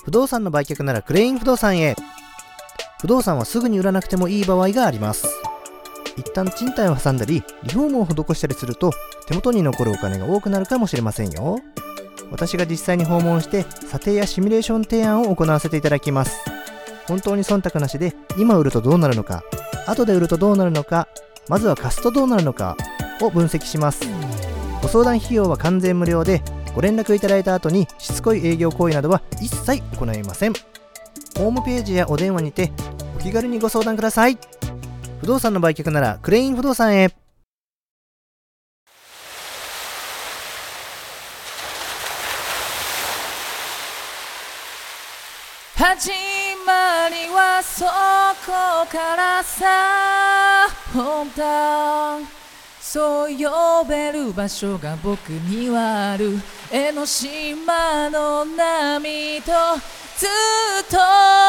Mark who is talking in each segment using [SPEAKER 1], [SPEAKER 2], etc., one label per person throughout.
[SPEAKER 1] 不動産の売却ならクレイン不動産へ。不動産はすぐに売らなくてもいい場合があります。一旦賃貸を挟んだりリフォームを施したりすると手元に残るお金が多くなるかもしれませんよ。私が実際に訪問して査定やシミュレーション提案を行わせていただきます。本当に忖度なしで今売るとどうなるのか、後で売るとどうなるのか、まずは貸すとどうなるのかを分析します。ご相談費用は完全無料で、ご連絡いただいた後にしつこい営業行為などは一切行いません。ホームページやお電話にてお気軽にご相談ください。不動産の売却ならクレイン不動産へ。
[SPEAKER 2] 始まりはそこからさ、本当そう呼べる場所が僕にはある。江ノ島の波とずっと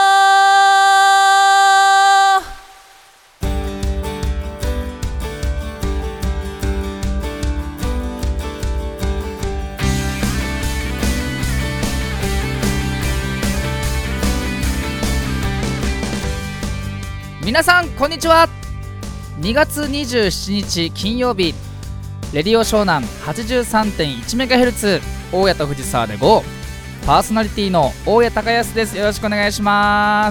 [SPEAKER 2] 皆さんこんにちは。2月27日金曜日、レディオ湘南 83.1MHz 大谷と藤沢で GO。 パーソナリティの大谷隆康です。よろしくお願いします。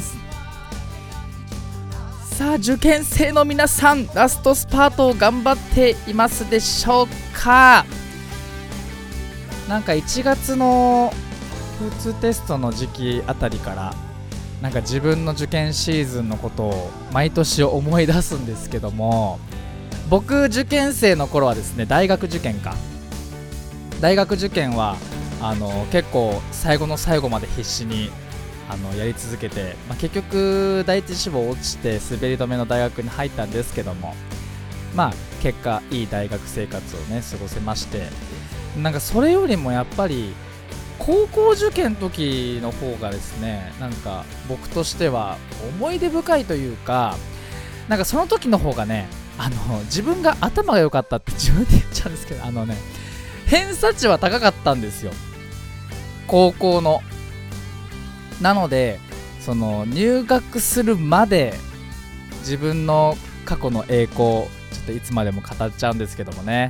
[SPEAKER 2] さあ、受験生の皆さん、ラストスパートを頑張っていますでしょうか。なんか1月の共通テストの時期あたりからなんか自分の受験シーズンのことを毎年思い出すんですけども、僕受験生の頃はですね、大学受験は結構最後の最後まで必死にやり続けて、結局第一志望落ちて滑り止めの大学に入ったんですけども、結果いい大学生活をね過ごせまして、なんかそれよりもやっぱり高校受験の時の方がですね、なんか僕としては思い出深いというか、なんかその時の方がね、自分が頭が良かったって自分で言っちゃうんですけど、偏差値は高かったんですよ、高校の。なのでその入学するまで自分の過去の栄光ちょっといつまでも語っちゃうんですけどもね、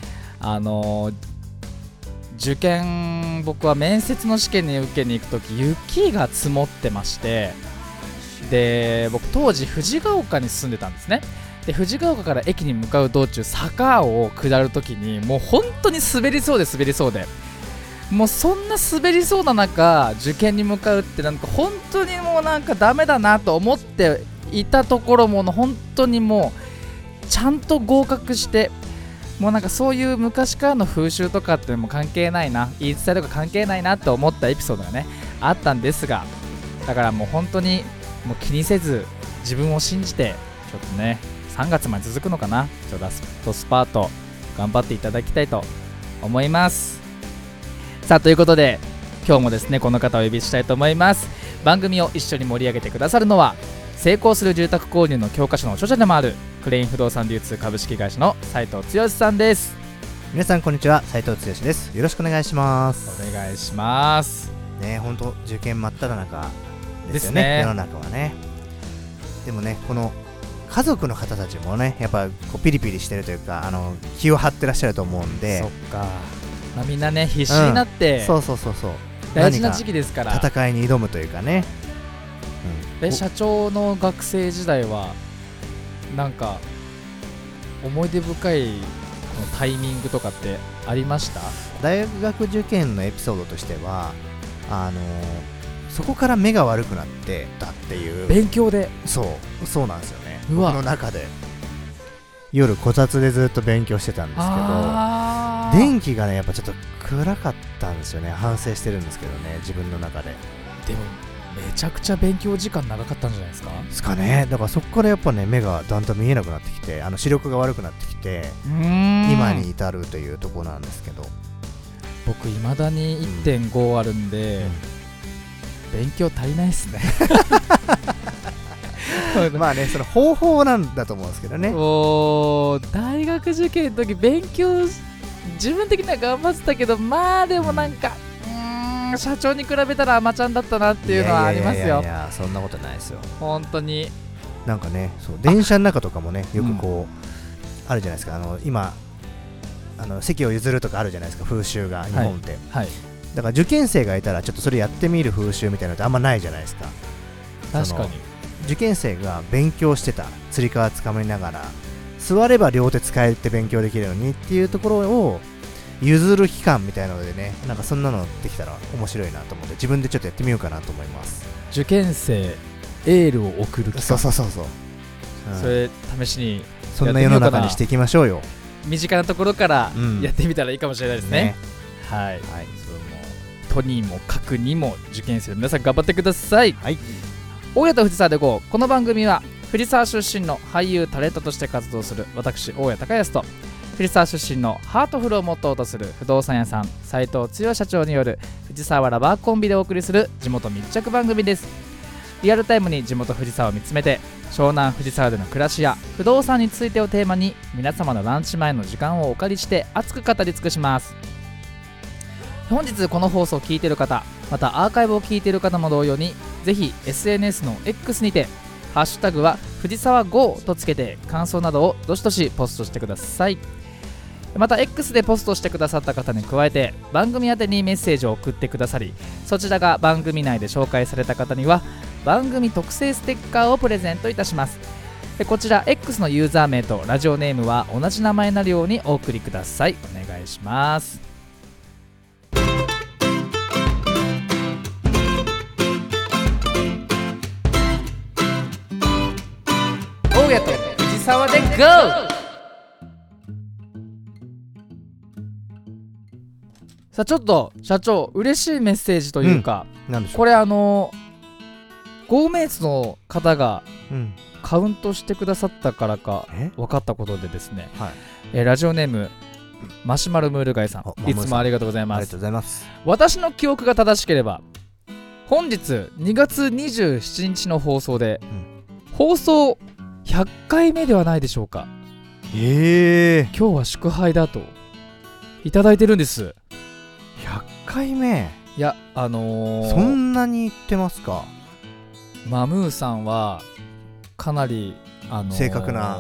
[SPEAKER 2] 受験、僕は面接の試験に受けに行くとき雪が積もってまして、で僕当時藤ヶ丘に住んでたんですね。で藤ヶ丘から駅に向かう道中、坂を下るときにもう本当に滑りそうでもうそんな滑りそうな中受験に向かうってなんか本当にもうなんかダメだなと思っていたところも本当にもうちゃんと合格して、もうなんかそういう昔からの風習とかっても関係ないな、言い伝えとか関係ないなって思ったエピソードがねあったんですが、だからもう本当にもう気にせず自分を信じてちょっとね3月まで続くのかな、ちょっとラストスパート頑張っていただきたいと思います。さあということで今日もですねこの方をお呼びしたいと思います。番組を一緒に盛り上げてくださるのは、成功する住宅購入の教科書の著者でもあるクレイン不動産流通株式会社の斉藤剛さんです。
[SPEAKER 1] 皆さんこんにちは、斉藤剛です。よろしくお願いします。
[SPEAKER 2] お願いします
[SPEAKER 1] ね。本当受験真っ只中ですよね、世の中はね。でもね、この家族の方たちもねやっぱこうピリピリしてるというか、気を張ってらっしゃると思うんで。
[SPEAKER 2] そっか、みんなね必死になって、
[SPEAKER 1] そう
[SPEAKER 2] 大事な時期ですから
[SPEAKER 1] 戦いに挑むというかね、
[SPEAKER 2] 社長の学生時代はなんか思い出深いタイミングとかってありました？
[SPEAKER 1] 大学受験のエピソードとしてはそこから目が悪くなってたっていう。
[SPEAKER 2] 勉強で。
[SPEAKER 1] そうなんですよね。僕の中で夜こたつでずっと勉強してたんですけど、電気がねやっぱちょっと暗かったんですよね。反省してるんですけどね、自分の中で。
[SPEAKER 2] でもめちゃくちゃ勉強時間長かったんじゃないですか？
[SPEAKER 1] ですかね。だからそこからやっぱね目がだんだん見えなくなってきて、視力が悪くなってきて今に至るというところなんですけど、
[SPEAKER 2] 僕未だに 1.5 あるんで、勉強足りないですね
[SPEAKER 1] まあね、その方法なんだと思うんですけどね。
[SPEAKER 2] 大学受験の時勉強自分的には頑張ってたけど、でもなんか社長に比べたら甘ちゃんだったなっていうのはありますよ。
[SPEAKER 1] いやそんなことないですよ。
[SPEAKER 2] 本当に
[SPEAKER 1] なんかね、そう電車の中とかもね、よくこう、あるじゃないですか。今席を譲るとかあるじゃないですか、風習が日本って、
[SPEAKER 2] はい、
[SPEAKER 1] だから受験生がいたらちょっとそれやってみる風習みたいなのってあんまないじゃないですか。
[SPEAKER 2] 確かに
[SPEAKER 1] 受験生が勉強してた、つり革つかみながら座れば両手使えて勉強できるのにっていうところを譲る期間みたいなのでね、なんかそんなのできたら面白いなと思って自分でちょっとやってみようかなと思います。
[SPEAKER 2] 受験生エールを送る期間、
[SPEAKER 1] そう、
[SPEAKER 2] それ試しに
[SPEAKER 1] そんな世の中にしていきましょうよ。
[SPEAKER 2] 身近なところからやってみたらいいかもしれないですね。はい、はい、それもとにもかくにも受験生の皆さん頑張ってください。
[SPEAKER 1] はい、
[SPEAKER 2] 大家と藤沢でGO。この番組は藤沢出身の俳優タレントとして活動する私大家隆康と藤沢出身のハートフルをモットーとする不動産屋さん斉藤剛社長による藤沢ラバーコンビでお送りする地元密着番組です。リアルタイムに地元藤沢を見つめて湘南藤沢での暮らしや不動産についてをテーマに皆様のランチ前の時間をお借りして熱く語り尽くします。本日この放送を聞いている方、またアーカイブを聞いている方も同様にぜひ SNS の X にてハッシュタグは藤沢 GO とつけて感想などをどしどしポストしてください。また X でポストしてくださった方に加えて番組宛てにメッセージを送ってくださり、そちらが番組内で紹介された方には番組特製ステッカーをプレゼントいたします。こちら X のユーザー名とラジオネームは同じ名前になるようにお送りください。お願いします。大家と藤沢で GO。 さあちょっと社長、嬉しいメッセージというか、
[SPEAKER 1] なんでしょう、
[SPEAKER 2] これGOメイツの方がカウントしてくださったからか分かったことでですね、はい、ラジオネームマシュマロムール貝さん、いつもありがとうございます。
[SPEAKER 1] ありがとうございます。
[SPEAKER 2] 私の記憶が正しければ本日2月27日の放送で、放送100回目ではないでしょうか。今日は祝杯だといただいてるんです。
[SPEAKER 1] 100回目。
[SPEAKER 2] いやそ
[SPEAKER 1] んなに言ってますか。
[SPEAKER 2] マムーさんはかなり
[SPEAKER 1] 正確な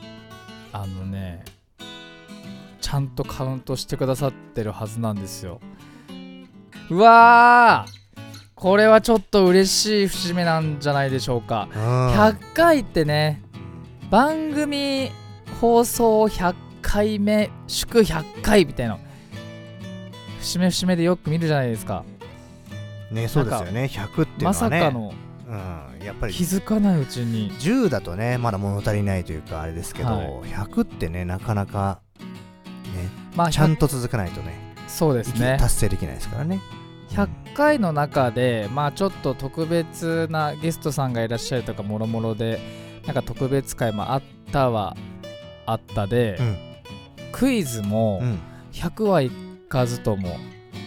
[SPEAKER 2] ちゃんとカウントしてくださってるはずなんですよ。うわー、これはちょっと嬉しい節目なんじゃないでしょうか。100回ってね、番組放送100回目祝100回みたいな節目節目でよく見るじゃないですか
[SPEAKER 1] ね。そうですよね。100っていうのはね、
[SPEAKER 2] まさかの、
[SPEAKER 1] やっぱり
[SPEAKER 2] 気づかないうちに
[SPEAKER 1] 10だとねまだ物足りないというかあれですけど、100ってねなかなかね、ちゃんと続かないとね、
[SPEAKER 2] そうですね、
[SPEAKER 1] 達成できないですからね。
[SPEAKER 2] 100回の中でちょっと特別なゲストさんがいらっしゃるとかもろもろでなんか特別会もあったはあったで、クイズも100はいかずとも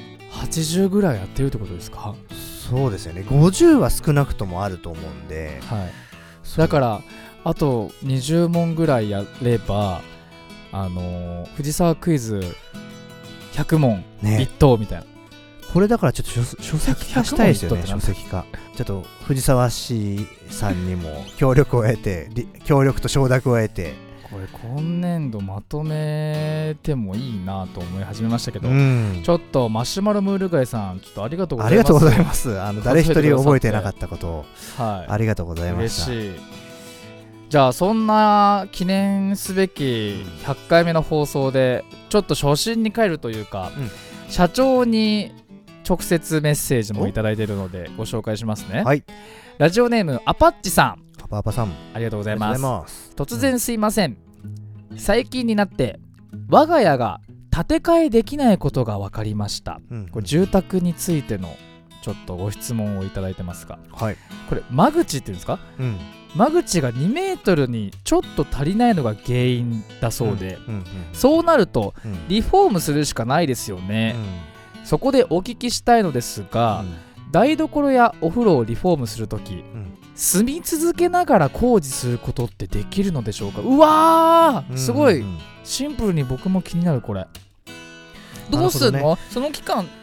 [SPEAKER 2] 80ぐらいやってるってことですか。
[SPEAKER 1] そうですよね。50は少なくともあると思うんで、
[SPEAKER 2] だからあと20問ぐらいやれば藤沢クイズ100問一等みたいな、
[SPEAKER 1] これだからちょっと書籍化したいですよね。書籍化ちょっと藤沢市さんにも協力を得て協力と承諾を得て、
[SPEAKER 2] これ今年度まとめてもいいなと思い始めましたけど、ちょっとマシュマロムールガイさんちょっとありがとうございます。
[SPEAKER 1] ありがとうございます。誰一人覚えてなかったことを、ありがとうございました。
[SPEAKER 2] 嬉しい。じゃあそんな記念すべき100回目の放送でちょっと初心に帰るというか、社長に直接メッセージもいただいているのでご紹介しますね。ラジオネームアパッチさん、
[SPEAKER 1] パパさん、
[SPEAKER 2] ありがとうございます。突然すいません、最近になって我が家が建て替えできないことが分かりました。これ住宅についてのちょっとご質問をいただいてますが、これ間口っていうんですか、間口が2メートルにちょっと足りないのが原因だそうで、そうなるとリフォームするしかないですよね。そこでお聞きしたいのですが、台所やお風呂をリフォームするとき、住み続けながら工事することってできるのでしょうか。うわー、すごいシンプルに僕も気になる。これどうするの、その期間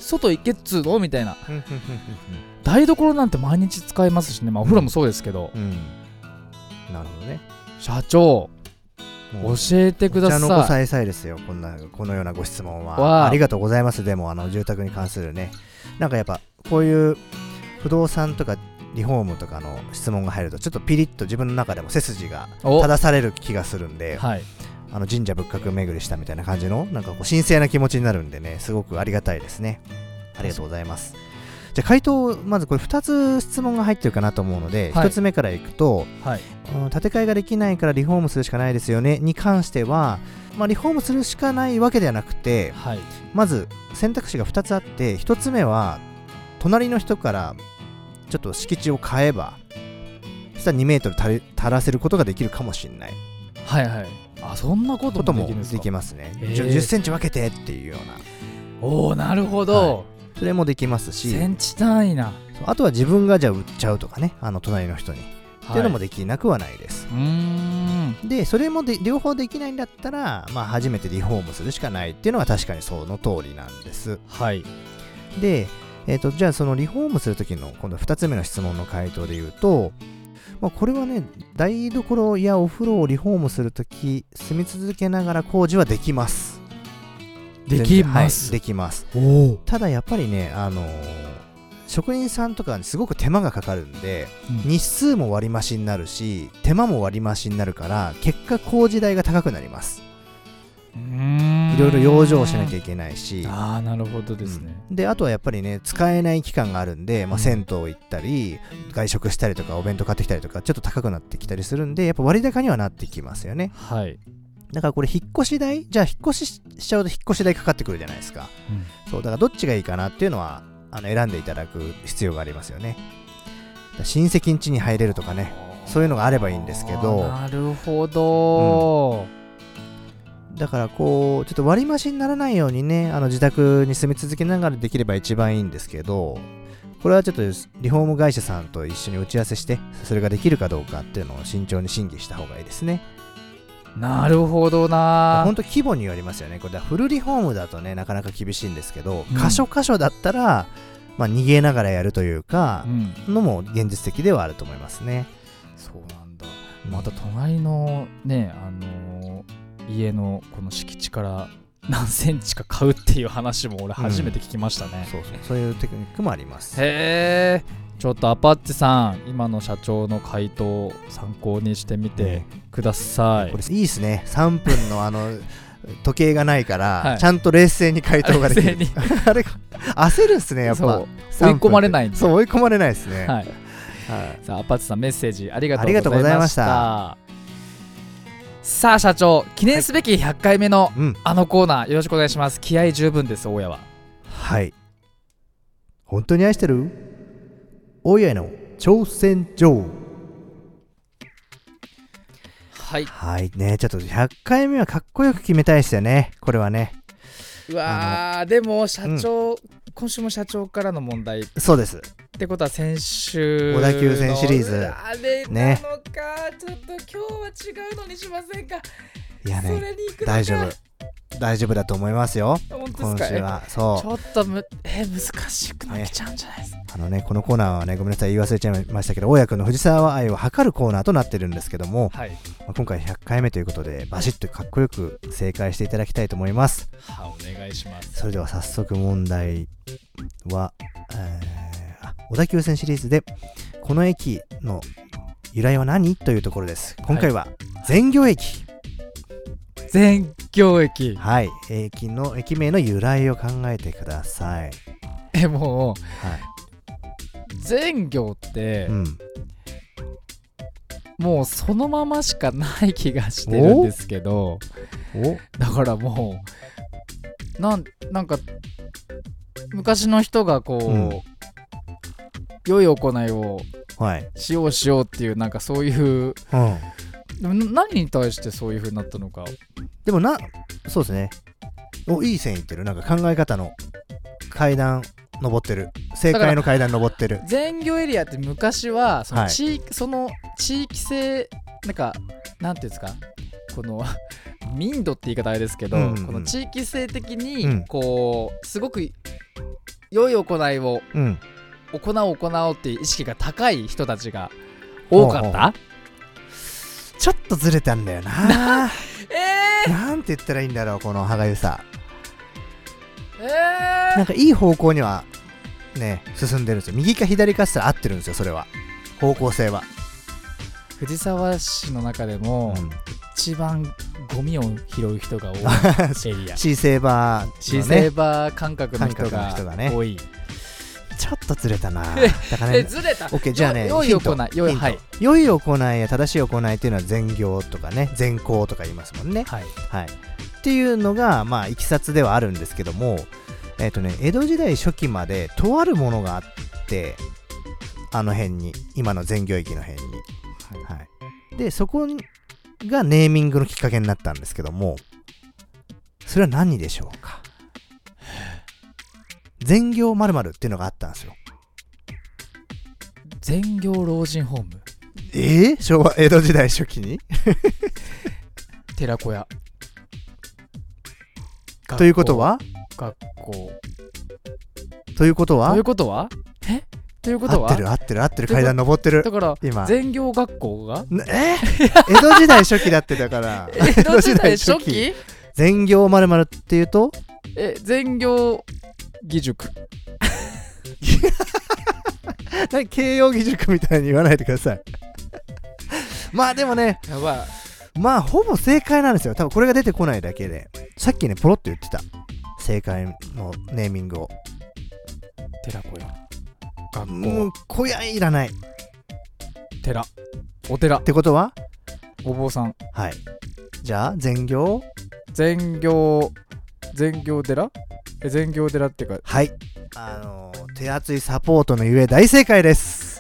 [SPEAKER 2] 外行けっつうのみたいな。台所なんて毎日使えますしね、まあお風呂もそうですけど、
[SPEAKER 1] なるほどね。
[SPEAKER 2] 社長教えてください。
[SPEAKER 1] お茶の子さえさえですよ、このようなご質問は。ありがとうございます。でも住宅に関するね、なんかやっぱこういう不動産とかリフォームとかの質問が入るとちょっとピリッと自分の中でも背筋が正される気がするんで、はい、神社仏閣巡りしたみたいな感じのなんかこう神聖な気持ちになるんでね、すごくありがたいですね。ありがとうございます。じゃあ回答、まずこれ2つ質問が入ってるかなと思うので、1つ目からいくと、はい、建て替えができないからリフォームするしかないですよねに関しては、リフォームするしかないわけではなくて、はい、まず選択肢が2つあって、1つ目は隣の人からちょっと敷地を変えば、そしたら2メートル足らせることができるかもしれない。
[SPEAKER 2] はいはい。そんなこともできるんですか？
[SPEAKER 1] できますね。10センチ分けてっていうような。
[SPEAKER 2] おー、なるほど。はい、
[SPEAKER 1] それもできますし、
[SPEAKER 2] センチ単位な。
[SPEAKER 1] あとは自分がじゃあ売っちゃうとかね、隣の人に、っていうのもできなくはないです。で、それも両方できないんだったら、初めてリフォームするしかないっていうのは確かにその通りなんです。はい。で、じゃあそのリフォームするときの今度2つ目の質問の回答で言うと、これはね、台所やお風呂をリフォームするとき、住み続けながら工事はできます。
[SPEAKER 2] できます。
[SPEAKER 1] はい、できます。ただやっぱりね、職人さんとかにすごく手間がかかるんで、日数も割増になるし、手間も割増になるから、結果工事代が高くなります。いろいろ養生しなきゃいけないし。
[SPEAKER 2] なるほどですね。
[SPEAKER 1] で、あとはやっぱりね、使えない期間があるんで、銭湯行ったり、外食したりとか、お弁当買ってきたりとか、ちょっと高くなってきたりするんで、やっぱ割高にはなってきますよね。はい。だからこれ引っ越し代、じゃあ引っ越ししちゃうと引っ越し代かかってくるじゃないですか。そう、だからどっちがいいかなっていうのは選んでいただく必要がありますよね。親戚ん家に入れるとかね、そういうのがあればいいんですけど。
[SPEAKER 2] なるほど。
[SPEAKER 1] だからこうちょっと割増にならないようにね、自宅に住み続けながらできれば一番いいんですけど、これはちょっとリフォーム会社さんと一緒に打ち合わせして、それができるかどうかっていうのを慎重に審議した方がいいですね。
[SPEAKER 2] なるほどな。
[SPEAKER 1] 本当規模によりますよね。これフルリフォームだとね、なかなか厳しいんですけど、箇所箇所だったら、逃げながらやるというか、のも現実的ではあると思いますね。
[SPEAKER 2] そうなんだ。また隣のね、家のこの敷地から何センチか買うっていう話も俺初めて聞きましたね。
[SPEAKER 1] そういうテクニックもあります。
[SPEAKER 2] へー。ちょっとアパッチさん、今の社長の回答を参考にしてみてください。
[SPEAKER 1] これいいですね。3分の時計がないから、はい、ちゃんと冷静に回答ができる。あれ焦るっすね、やっぱ。追
[SPEAKER 2] い込まれないんで。
[SPEAKER 1] そう、追い込まれないですね。はい。
[SPEAKER 2] さあ、アパッチさん、メッセージありがとうございました。さあ社長、記念すべき100回目のコーナー、よろしくお願いします。気合十分です、大家は。
[SPEAKER 1] はい。本当に愛してる大家への挑戦状。はいね、ちょっと100回目はかっこよく決めたいですよね、これはね。
[SPEAKER 2] うわー、でも社長、今週も社長からの問題。
[SPEAKER 1] そうです。
[SPEAKER 2] ってことは先週
[SPEAKER 1] 小田急線シリーズ
[SPEAKER 2] あれなのか、ちょっと今日は違うのにしませんか。
[SPEAKER 1] いやね、それに行くのか。大丈夫だと思いますよ。
[SPEAKER 2] 本当ですか。
[SPEAKER 1] 今週はそう
[SPEAKER 2] ちょっと難しくなっちゃうんじゃないですか。
[SPEAKER 1] このコーナーはね、ごめんなさい、言い忘れちゃいましたけど、大家君の藤沢愛を測るコーナーとなってるんですけども、はい、今回100回目ということでバシッとかっこよく正解していただきたいと思います。
[SPEAKER 2] お願いします。
[SPEAKER 1] それでは早速問題は、小田急線シリーズでこの駅の由来は何というところです。今回は善行駅。
[SPEAKER 2] 善行駅。
[SPEAKER 1] はい、駅名の由来を考えてください。
[SPEAKER 2] もう、はい、善行って、もうそのまましかない気がしてるんですけど、だからもうなんか昔の人がこう、良い行いをしようっていう、なんかそういう、でも何に対してそういう風になったのか。
[SPEAKER 1] でもそうですね。いい線いってる。なんか考え方の階段登ってる。正解の階段登ってる。
[SPEAKER 2] 善行エリアって昔はその地域性、なんていうんですか、この民度って言い方あれですけど、この地域性的にこう、すごく良い行いを
[SPEAKER 1] うん
[SPEAKER 2] 行おうっていう意識が高い人たちが多かった。
[SPEAKER 1] ちょっとずれたんだよななんて言ったらいいんだろう、この歯がゆさ。なんかいい方向にはね進んでるんですよ。右か左かって言ったら合ってるんですよ、それは。方向性は
[SPEAKER 2] 藤沢市の中でも、一番ゴミを拾う人が多いエリア。
[SPEAKER 1] シーセーバー、
[SPEAKER 2] シーセーバー感覚の人が多い。
[SPEAKER 1] ちょっとずれたな。だからね、
[SPEAKER 2] ずれた。
[SPEAKER 1] OK、じゃあね、
[SPEAKER 2] 良い行い、良い
[SPEAKER 1] 行いや正しい行いっていうのは善行とかね、善行とか言いますもんね。はい。っていうのがまあいきさつではあるんですけども、江戸時代初期までとあるものがあって、あの辺に、今の善行駅の辺に、はい、でそこがネーミングのきっかけになったんですけども、それは何でしょうか。善行〇〇っていうのがあったんですよ。
[SPEAKER 2] 善行老人ホーム。
[SPEAKER 1] 昭和江戸時代初期に
[SPEAKER 2] 寺子屋。
[SPEAKER 1] ということは
[SPEAKER 2] 学校。
[SPEAKER 1] ということは
[SPEAKER 2] ということは
[SPEAKER 1] 合ってる階段登ってる。
[SPEAKER 2] だから今善行学校が
[SPEAKER 1] 江戸時代初期だって。だから
[SPEAKER 2] 江戸時代初期
[SPEAKER 1] 善行〇〇っていうと
[SPEAKER 2] 善行義塾
[SPEAKER 1] 慶応義塾みたいに言わないでくださいまあでもね、
[SPEAKER 2] やばい。
[SPEAKER 1] まあほぼ正解なんですよ。多分これが出てこないだけで。さっきねポロッと言ってた正解のネーミングを。
[SPEAKER 2] 寺子屋。学校。
[SPEAKER 1] もう小屋いらない。
[SPEAKER 2] お寺
[SPEAKER 1] ってことは
[SPEAKER 2] お坊さん。
[SPEAKER 1] はい。じゃあ善行
[SPEAKER 2] 寺善行寺ってか、
[SPEAKER 1] はい、手厚いサポートのゆえ大正解です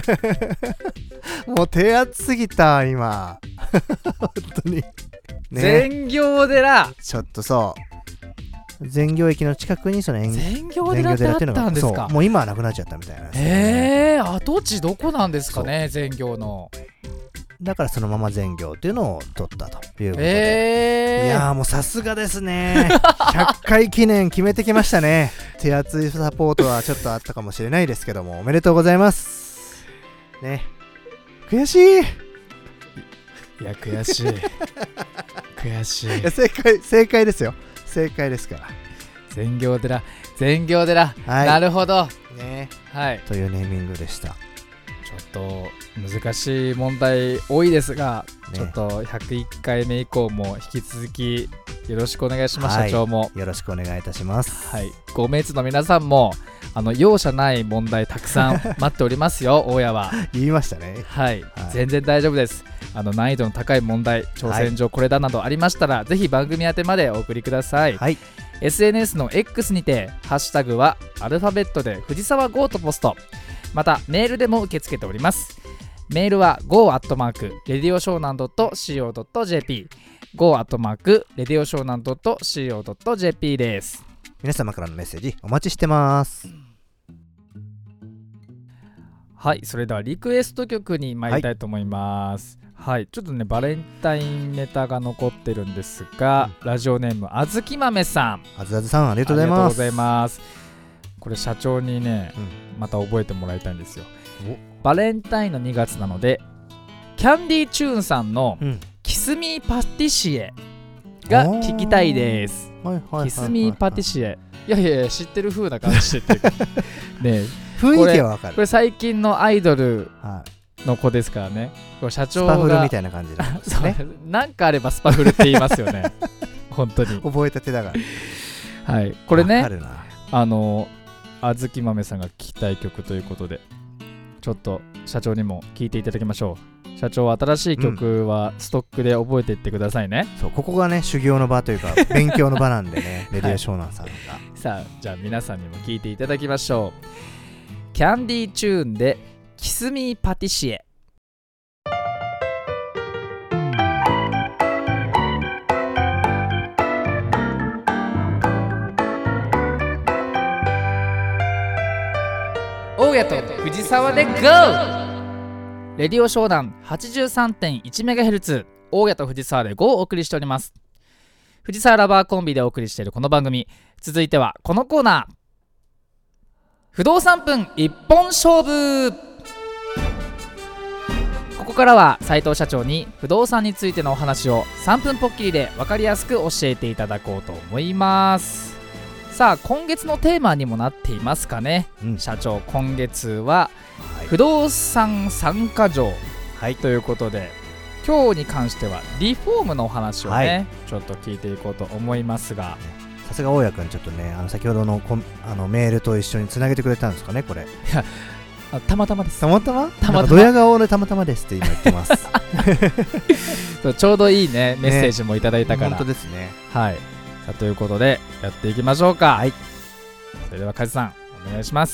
[SPEAKER 1] もう手厚すぎた今本当に、ね、
[SPEAKER 2] 善行寺。
[SPEAKER 1] ちょっとそう善行駅の近くにその
[SPEAKER 2] 善行寺ってあったんですか。
[SPEAKER 1] もう今はなくなっちゃったみたいなんですよね。
[SPEAKER 2] 跡地どこなんですかね、善行の。
[SPEAKER 1] だからそのまま善行っていうのを取ったということで、いやーもうさすがですね100回記念決めてきましたね手厚いサポートはちょっとあったかもしれないですけども、おめでとうございますね。悔しい。い
[SPEAKER 2] や悔しい悔しい。
[SPEAKER 1] いや正解ですよ。正解ですから。
[SPEAKER 2] 善行寺、はい、なるほど
[SPEAKER 1] ね、
[SPEAKER 2] はい、
[SPEAKER 1] というネーミングでした。
[SPEAKER 2] ちょっと難しい問題多いですが、ちょっと101回目以降も引き続きよろしくお願いします。社長も
[SPEAKER 1] よろしくお願いいたします。
[SPEAKER 2] はい、ご名通の皆さんも容赦ない問題たくさん待っておりますよ大家は
[SPEAKER 1] 言いましたね。
[SPEAKER 2] はい、全然大丈夫です。難易度の高い問題、挑戦状これだなどありましたら、ぜひ番組宛てまでお送りください。SNS の X にてハッシュタグはアルファベットで藤沢 GO とポスト、またメールでも受け付けております。メールは go@radioshonan.co.jp go@radioshonan.co.jp です。
[SPEAKER 1] 皆様からのメッセージお待ちしてます。
[SPEAKER 2] はい、それではリクエスト曲に参りたいと思います。はい、ちょっとねバレンタインネタが残ってるんですが、ラジオネームあずきまめさん。
[SPEAKER 1] あずあずさん、ありがとうございます。
[SPEAKER 2] これ社長にね、また覚えてもらいたいんですよ。バレンタインの2月なので、キャンディーチューンさんのキスミーパティシエが聞きたいです。キスミーパティシエ、いや知ってる風な感じでね、
[SPEAKER 1] 雰囲気はわかる。
[SPEAKER 2] これ最近のアイドルの子ですからね。これ社長が
[SPEAKER 1] スパフルみたいな感じなんですね
[SPEAKER 2] なんかあればスパフルって言いますよね本当に
[SPEAKER 1] 覚えたてだから。
[SPEAKER 2] はい、これね、
[SPEAKER 1] わかるな。
[SPEAKER 2] あずきまめさんが聴きたい曲ということで、ちょっと社長にも聴いていただきましょう。社長、新しい曲はストックで覚えていってくださいね。
[SPEAKER 1] そう、ここがね修行の場というか勉強の場なんでねレディア湘南さんが、
[SPEAKER 2] さあ、じゃあ皆さんにも聴いていただきましょう。キャンディーチューンでキスミーパティシエ。大家と藤沢で GO！ レディオ湘南 83.1MHz 大家と藤沢で GO をお送りしております。藤沢ラバーコンビでお送りしているこの番組、続いてはこのコーナー、 不動産分一本勝負。ここからは斉藤社長に不動産についてのお話を3分ポッキリで分かりやすく教えていただこうと思います。さあ、今月のテーマにもなっていますかね、社長。今月は不動産3か条、ということで、今日に関してはリフォームのお話をね、ちょっと聞いていこうと思いますが、
[SPEAKER 1] さすが大家くん、ちょっとね、先ほどのメールと一緒につなげてくれたんですかね、これ。い
[SPEAKER 2] や、たまたまです。
[SPEAKER 1] たまたまドヤ顔でたまたまですって今言ってます
[SPEAKER 2] ちょうどいいね、メッセージもいただいたから、
[SPEAKER 1] 本当ですね。
[SPEAKER 2] はい。さあ、ということでやっていきましょうか。それではカズさん、お願いします。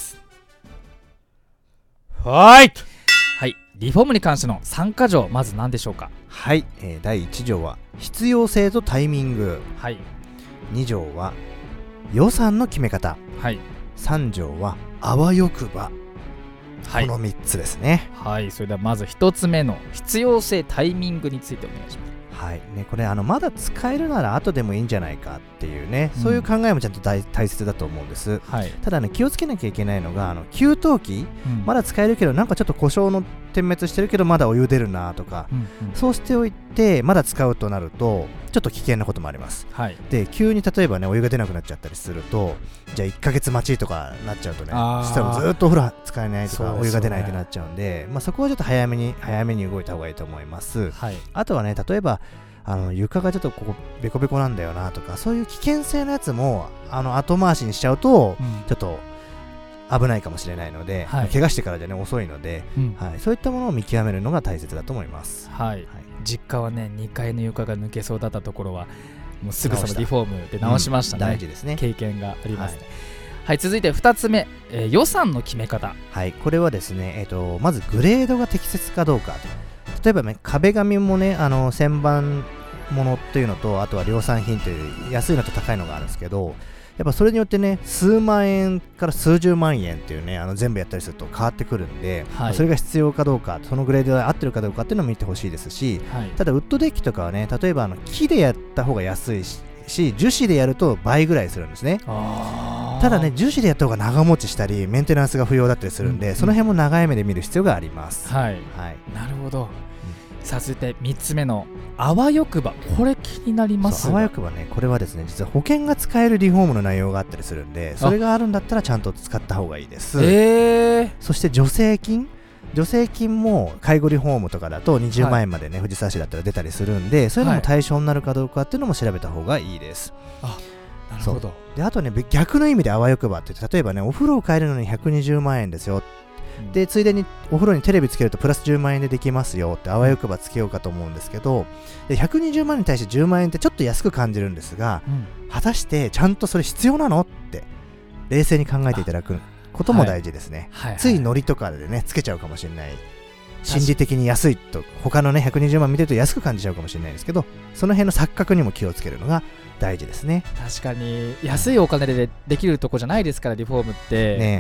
[SPEAKER 2] はい、リフォームに関しての3か条、まず何でしょうか。
[SPEAKER 1] はい、第1条は必要性とタイミング、2条は予算の決め方、3条はあわよくば、この3つですね。
[SPEAKER 2] それではまず1つ目の必要性タイミングについてお願いします。
[SPEAKER 1] これまだ使えるなら後でもいいんじゃないかっていうね、そういう考えもちゃんと大切だと思うんです、ただね、気をつけなきゃいけないのが給湯器、まだ使えるけどなんかちょっと故障の点滅してるけどまだお湯出るなとか、そうしておいてまだ使うとなるとちょっと危険なこともあります、で急に例えばねお湯が出なくなっちゃったりすると、じゃあ1ヶ月待ちとかなっちゃうとね、そしたらずっとお風呂使えないとかお湯が出ないってなっちゃうんで、そこはちょっと早めに動いた方がいいと思います、あとはね、例えば床がちょっとここベコベコなんだよなとか、そういう危険性のやつも後回しにしちゃうと、ちょっと危ないかもしれないので、怪我してからじゃね遅いので、そういったものを見極めるのが大切だと思います。
[SPEAKER 2] 実家はね、2階の床が抜けそうだったところはもうすぐさまリフォームで直しましたね、
[SPEAKER 1] 大事ですね。
[SPEAKER 2] 経験がありますね。続いて2つ目、予算の決め方。
[SPEAKER 1] これはですね、まずグレードが適切かどうか。例えばね、壁紙もね、旋盤ものっていうのと、あとは量産品という安いのと高いのがあるんですけど、やっぱそれによってね、数万円から数十万円っていうね、全部やったりすると変わってくるんで、それが必要かどうか、そのグレードが合ってるかどうかっていうのを見てほしいですし、ただウッドデッキとかはね、例えば木でやった方が安いし、樹脂でやると倍ぐらいするんですね。ただね、樹脂でやった方が長持ちしたりメンテナンスが不要だったりするんで、その辺も長い目で見る必要があります。
[SPEAKER 2] なるほど。さあ、続いて3つ目のあわよくば、これ気になります。
[SPEAKER 1] あわよくばね、これはですね、実は保険が使えるリフォームの内容があったりするんで、それがあるんだったらちゃんと使った方がいいです。そして助成金も介護リフォームとかだと20万円までね、藤沢市だったら出たりするんで、そういうのも対象になるかどうかっていうのも調べた方がいいです。
[SPEAKER 2] なるほど。
[SPEAKER 1] で、あとね、逆の意味であわよくばって、例えばね、お風呂を変えるのに120万円ですよ、でついでにお風呂にテレビつけるとプラス10万円でできますよってあわよくばつけようかと思うんですけど、で120万円に対して10万円ってちょっと安く感じるんですが、果たしてちゃんとそれ必要なのって冷静に考えていただくことも大事ですね。ついノリとかでねつけちゃうかもしれない、心理的に安いと他のね120万見てると安く感じちゃうかもしれないですけど、その辺の錯覚にも気をつけるのが大事ですね。
[SPEAKER 2] 確かに安いお金でできるとこじゃないですから、リフォームって、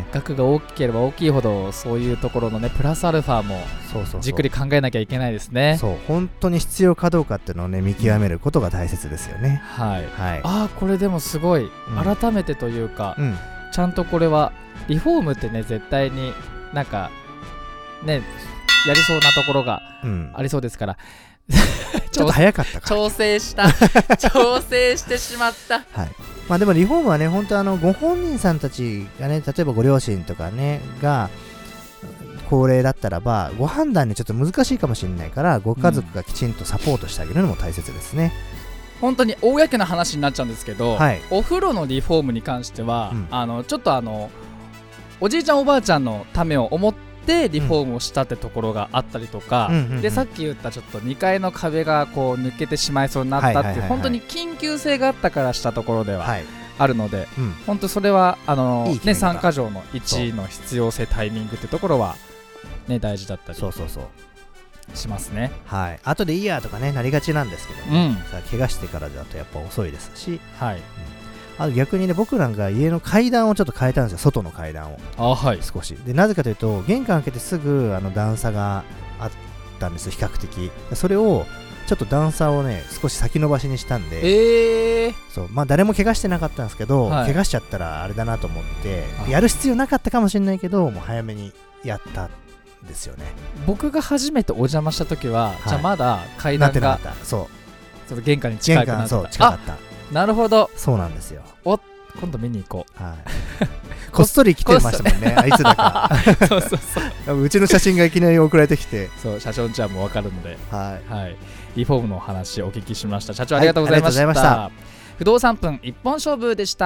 [SPEAKER 2] 額が大きければ大きいほどそういうところのねプラスアルファもじっくり考えなきゃいけないですね。
[SPEAKER 1] 本当に必要かどうかっていうのをね見極めることが大切ですよね。
[SPEAKER 2] これでもすごい、改めてというか、ちゃんとこれはリフォームってね絶対になんかねやりそうなところがありそうですから、
[SPEAKER 1] ちょっと早かったか
[SPEAKER 2] 調整してしまった。
[SPEAKER 1] でもリフォームはね、本当ご本人さんたちがね、例えばご両親とかねが高齢だったらばご判断にちょっと難しいかもしれないから、ご家族がきちんとサポートしてあげるのも大切ですね。
[SPEAKER 2] 本当に公な話になっちゃうんですけど、お風呂のリフォームに関しては、ちょっとおじいちゃんおばあちゃんのためを思ってリフォームをしたってところがあったりとか、でさっき言ったちょっと2階の壁がこう抜けてしまいそうになったっていう、本当に緊急性があったからしたところではあるので、本当それは3か条の1の必要性タイミングってところはね大事だったりしますね。
[SPEAKER 1] 後でいいやとかねなりがちなんですけども、怪我してからだとやっぱ遅いですし、あと逆にね、僕なんか家の階段をちょっと変えたんですよ、外の階段を。少しで、なぜかというと玄関開けてすぐ段差があったんです、比較的。それをちょっと段差をね少し先延ばしにしたんで、そうまあ誰も怪我してなかったんですけど、怪我しちゃったらあれだなと思ってやる必要なかったかもしれないけど、もう早めにやったんですよね。
[SPEAKER 2] 僕が初めてお邪魔した時は、じゃあまだ階段が
[SPEAKER 1] そう
[SPEAKER 2] ちょっと玄関に近くなってた。
[SPEAKER 1] そう近かった。
[SPEAKER 2] なるほど。
[SPEAKER 1] そうなんですよ。
[SPEAKER 2] 今度見に行こう。
[SPEAKER 1] はい。こっそり来てましたもんね。あいつだか
[SPEAKER 2] そうそうそう。
[SPEAKER 1] うちの写真がいきなり送られてきて、
[SPEAKER 2] そう社長んちゃんも分かるので、
[SPEAKER 1] はい
[SPEAKER 2] はい。リフォームのお話お聞きしました。社長ありがとうございました。不動産分一本勝負でした。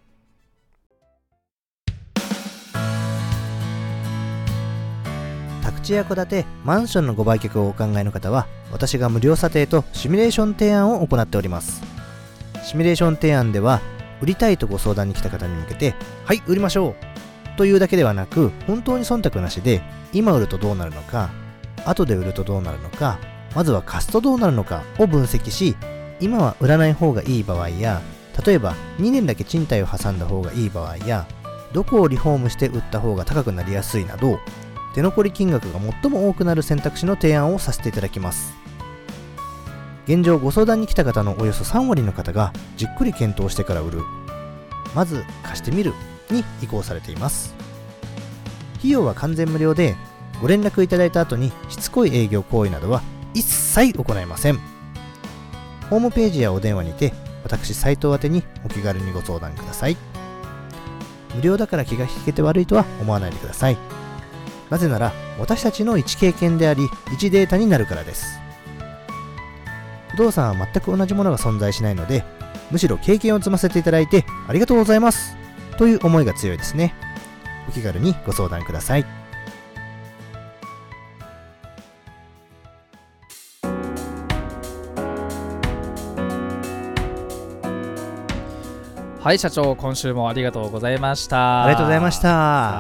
[SPEAKER 1] 宅地や戸建て、マンションのご売却をお考えの方は、私が無料査定とシミュレーション提案を行っております。シミュレーション提案では、売りたいとご相談に来た方に向けて、はい、売りましょうというだけではなく、本当に忖度なしで、今売るとどうなるのか、後で売るとどうなるのか、まずは貸すとどうなるのかを分析し、今は売らない方がいい場合や、例えば2年だけ賃貸を挟んだ方がいい場合や、どこをリフォームして売った方が高くなりやすいなど、手残り金額が最も多くなる選択肢の提案をさせていただきます。現状ご相談に来た方のおよそ3割の方がじっくり検討してから売る、まず貸してみるに移行されています。費用は完全無料で、ご連絡いただいた後にしつこい営業行為などは一切行いません。ホームページやお電話にて私斉藤宛にお気軽にご相談ください。無料だから気が引けて悪いとは思わないでください。なぜなら私たちの一経験であり一データになるからです。不動産は全く同じものが存在しないので、むしろ経験を積ませていただいてありがとうございますという思いが強いですね。お気軽にご相談ください。
[SPEAKER 2] はい社長、今週もありがとうございました。
[SPEAKER 1] ありがとうございました。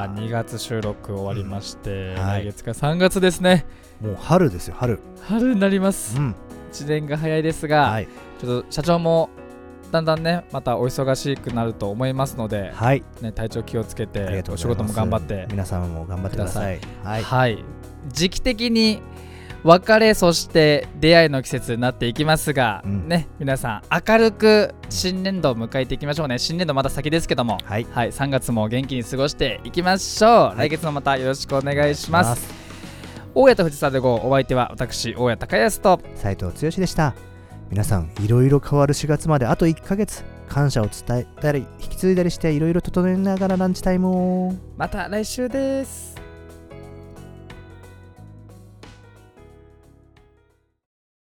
[SPEAKER 2] 2月収録終わりまして、来月が3月ですね。
[SPEAKER 1] もう春ですよ。春
[SPEAKER 2] になります。1年が早いですが、ちょっと社長もだんだんねまたお忙しくなると思いますので、ね、体調気をつけてお仕事も頑張って、
[SPEAKER 1] 皆様も頑張ってください。
[SPEAKER 2] 時期的に別れそして出会いの季節になっていきますが、ね、皆さん明るく新年度を迎えていきましょうね。新年度まだ先ですけども、3月も元気に過ごしていきましょう。来月もまたよろしくお願いします。大家と藤沢でごお相手は私大家高安と
[SPEAKER 1] 斉藤剛でした。皆さんいろいろ変わる4月まであと1ヶ月、感謝を伝えたり引き継いだりしていろいろ整えながらランチタイムを。
[SPEAKER 2] また来週です。